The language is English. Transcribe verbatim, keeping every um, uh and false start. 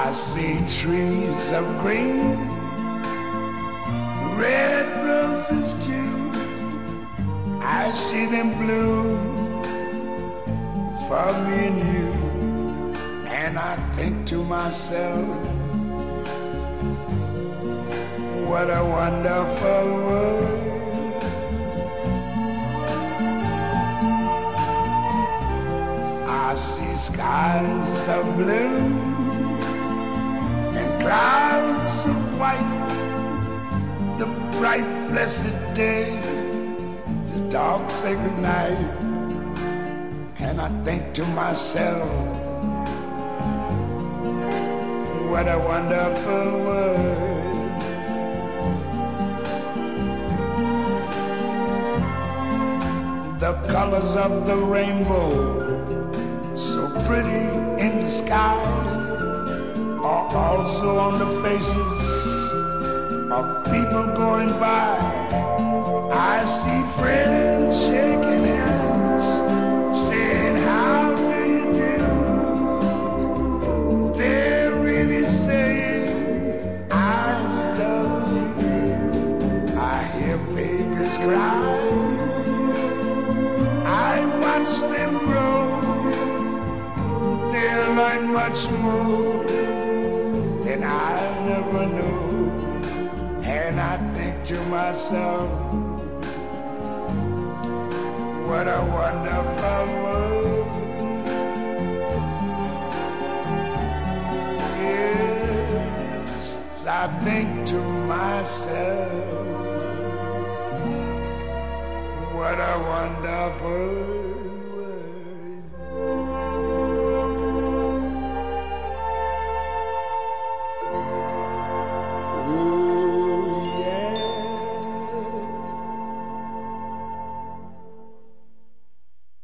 I see trees of green, red roses too. I see them bloom for me and you. And I think to myself, what a wonderful world. I see skies of blue and clouds of white, the bright blessed day, the dark sacred night. And I think to myself, what a wonderful world. The colors of the rainbow, so pretty in the sky, are also on the faces of people going by. I see friends shaking hands, saying, how do you do? They're really saying, I love you. I hear babies cry, I watch them grow. They'll learn much more than I never knew. And I think to myself, what a wonderful world. Yes, I think to myself, what a wonderful world.